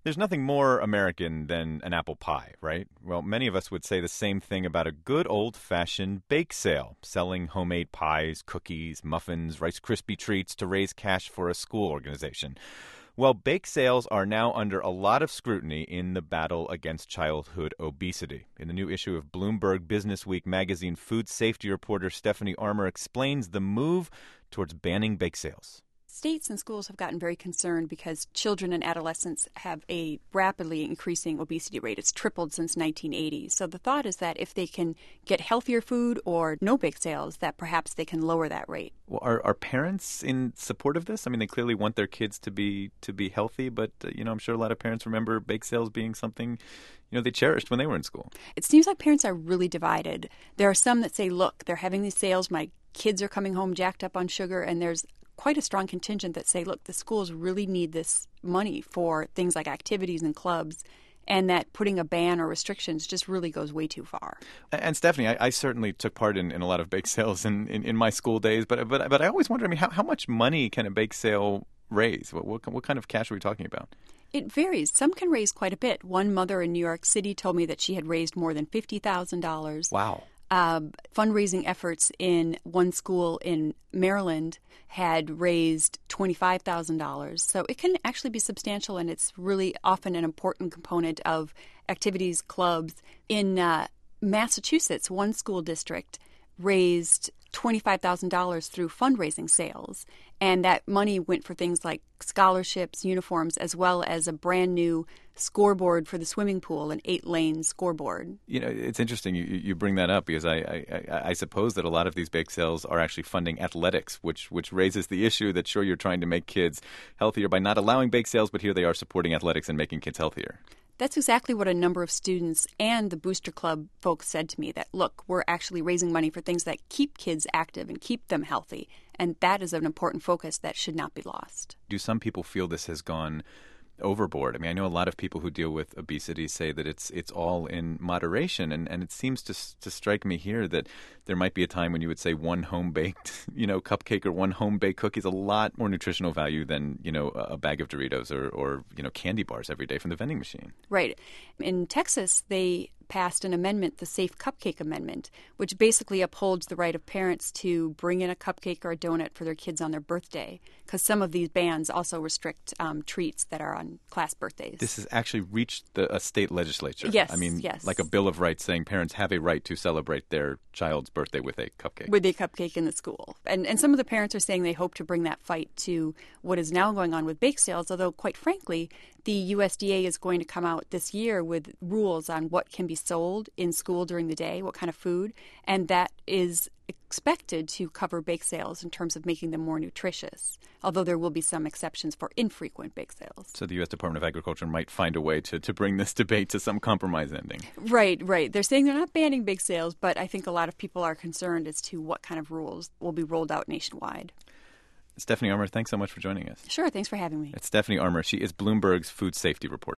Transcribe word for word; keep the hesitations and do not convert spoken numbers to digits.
There's nothing more American than an apple pie, right? Well, many of us would say the same thing about a good old-fashioned bake sale, selling homemade pies, cookies, muffins, Rice Krispie treats to raise cash for a school organization. Well, bake sales are now under a lot of scrutiny in the battle against childhood obesity. In the new issue of Bloomberg Businessweek magazine, food safety reporter Stephanie Armour explains the move towards banning bake sales. States and schools have gotten very concerned because children and adolescents have a rapidly increasing obesity rate. It's tripled since nineteen eighty. So the thought is that if they can get healthier food or no bake sales, that perhaps they can lower that rate. Well, are are parents in support of this? I mean, they clearly want their kids to be to be healthy, but uh, you know, I'm sure a lot of parents remember bake sales being something, you know, they cherished when they were in school. It seems like parents are really divided. There are some that say, look, they're having these sales, my kids are coming home jacked up on sugar, and there's quite a strong contingent that say, look, the schools really need this money for things like activities and clubs, and that putting a ban or restrictions just really goes way too far. And Stephanie, I, I certainly took part in, in a lot of bake sales in, in, in my school days, but but but I always wonder, I mean, how, how much money can a bake sale raise? What, what what kind of cash are we talking about? It varies. Some can raise quite a bit. One mother in New York City told me that she had raised more than fifty thousand dollars. Wow. Uh, fundraising efforts in one school in Maryland had raised twenty-five thousand dollars. So it can actually be substantial, and it's really often an important component of activities, clubs. In uh, Massachusetts, one school district raised twenty-five thousand dollars through fundraising sales, and that money went for things like scholarships, uniforms, as well as a brand new scoreboard for the swimming pool, an eight-lane scoreboard. You know, it's interesting you, you bring that up because I, I, I suppose that a lot of these bake sales are actually funding athletics, which which raises the issue that sure, you're trying to make kids healthier by not allowing bake sales, but here they are supporting athletics and making kids healthier. That's exactly what a number of students and the Booster Club folks said to me, that, look, we're actually raising money for things that keep kids active and keep them healthy. And that is an important focus that should not be lost. Do some people feel this has gone overboard? I mean, I know a lot of people who deal with obesity say that it's it's all in moderation, and, and it seems to to strike me here that there might be a time when you would say one home-baked, you know, cupcake or one home-baked cookie is a lot more nutritional value than, you know, a bag of Doritos or, or, you know, candy bars every day from the vending machine. Right. In Texas, they passed an amendment, the Safe Cupcake Amendment, which basically upholds the right of parents to bring in a cupcake or a donut for their kids on their birthday, because some of these bans also restrict um, treats that are on class birthdays. This has actually reached the, a state legislature. Yes, I mean, yes. like a Bill of Rights saying parents have a right to celebrate their child's birthday with a cupcake. With a cupcake in the school. And, and some of the parents are saying they hope to bring that fight to what is now going on with bake sales, although, quite frankly, the U S D A is going to come out this year with rules on what can be sold in school during the day, what kind of food, and that is expected to cover bake sales in terms of making them more nutritious, although there will be some exceptions for infrequent bake sales. So the U S Department of Agriculture might find a way to, to bring this debate to some compromise ending. Right, right. They're saying they're not banning bake sales, but I think a lot of people are concerned as to what kind of rules will be rolled out nationwide. Stephanie Armour, thanks so much for joining us. Sure, thanks for having me. It's Stephanie Armour. She is Bloomberg's food safety reporter.